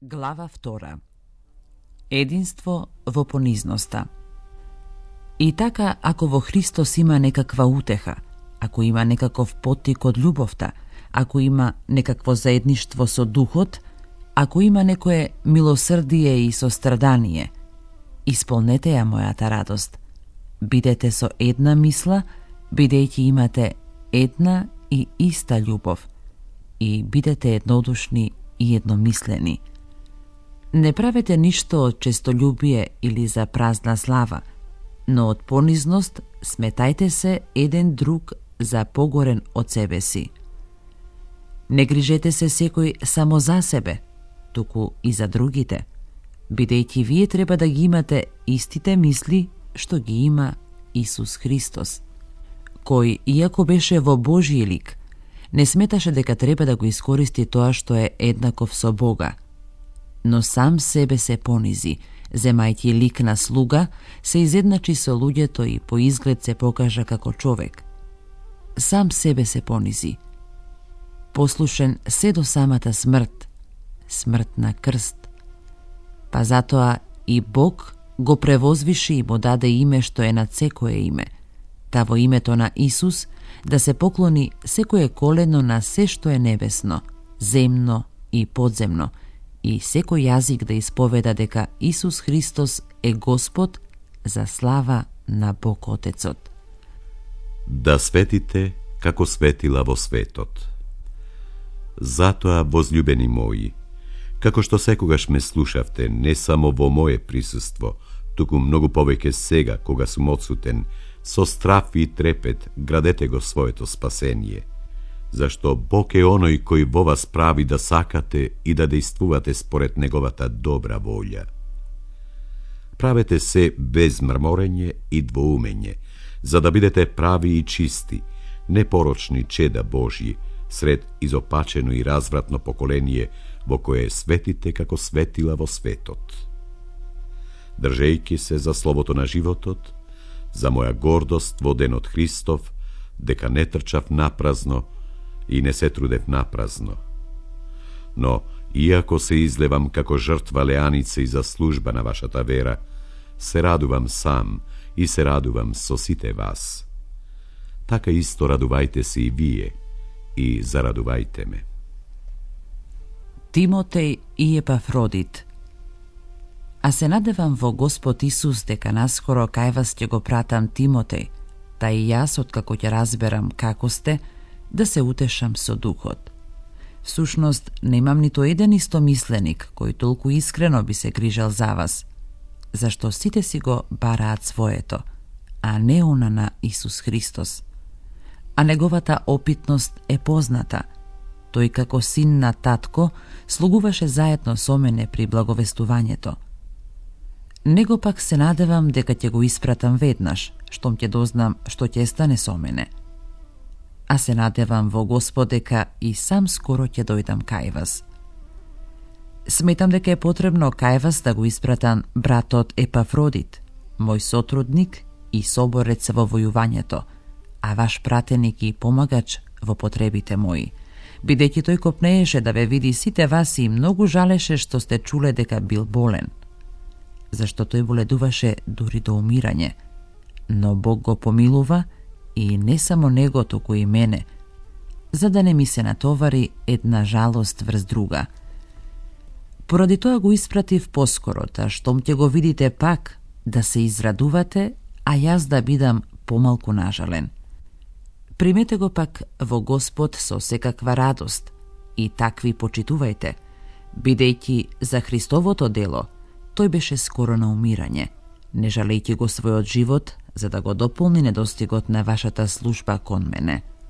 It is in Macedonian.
Глава 2. Единство во понизноста. И така, ако во Христос има некаква утеха, ако има некаков поттик од љубовта, ако има некакво заедништво со Духот, ако има некое милосрдие и сострадание, исполнете ја мојата радост. Бидете со една мисла, бидејќи имате една и иста љубов, и бидете еднодушни и едномислени. Не правете ништо од честолюбие или за празна слава, но од понизност сметајте се еден друг за погорен од себе си. Не грижете се секој само за себе, туку и за другите, бидејќи вие треба да ги имате истите мисли што ги има Исус Христос, кој, иако беше во Божји лик, не сметаше дека треба да го искористи тоа што е еднаков со Бога, но сам себе се понизи, земајќи лик на слуга, се изедначи со луѓето и по изглед се покажа како човек. Сам себе се понизи, послушен се до самата смрт, смрт на крст. Па затоа и Бог го превозвиши и му даде име што е над секое име, та во името на Исус да се поклони секое колено на се што е небесно, земно и подземно, и секој јазик да исповеда дека Исус Христос е Господ, за слава на Бог Отецот. Да светите како светила во светот. Затоа, возљубени мои, како што секогаш ме слушавте, не само во мое присуство, туку многу повеќе сега, кога сум одсутен, со страф и трепет градете го своето спасение, зашто Бог е оној кој во вас прави да сакате и да действувате според неговата добра волја. Правете се без мрморење и двоумење, за да бидете прави и чисти, непорочни чеда Божји, сред изопачено и развратно поколение, во кое светите како светила во светот. Држејќи се за словото на животот, за моја гордост во денот Христов, дека не трчав напразно и не се трудев напразно. Но, иако се излевам како жртва леаница и за служба на вашата вера, се радувам сам и се радувам со сите вас. Така исто радувајте се и вие и зарадувајте ме. Тимотеј и Епафродит. А се надевам во Господ Исус дека наскоро кај вас ќе го пратам Тимотеј, та и јас, откако ќе разберам како сте, да се утешам со Духот. Всушност, немам нито еден истомисленик кој толку искрено би се грижал за вас, зашто сите си го бараат своето, а не она на Исус Христос. А неговата опитност е позната. Тој како син на татко слугуваше заедно со мене при благовестувањето. Него пак се надевам дека ќе го испратам веднаш, штом ќе дознам што ќе стане со мене. А се надевам во Господ дека и сам скоро ќе дојдам кај вас. Сметам дека е потребно кај вас да го испратам братот Епафродит, мој сотрудник и соборец во војувањето, а ваш пратеник и помагач во потребите мои, бидејќи тој копнееше да ве види сите вас и многу жалеше што сте чуле дека бил болен, зашто тој боледуваше дури до умирање, но Бог го помилува и не само него, туку и мене, за да не ми се натовари една жалост врз друга. Поради тоа го испратив поскоро, та штом ќе го видите пак, да се израдувате, а јас да бидам помалку нажален. Примете го пак во Господ со секаква радост и такви почитувајте, бидејќи за Христовото дело тој беше скоро на умирање, не жалејќи го својот живот, за да го дополни недостигот на вашата служба кон мене.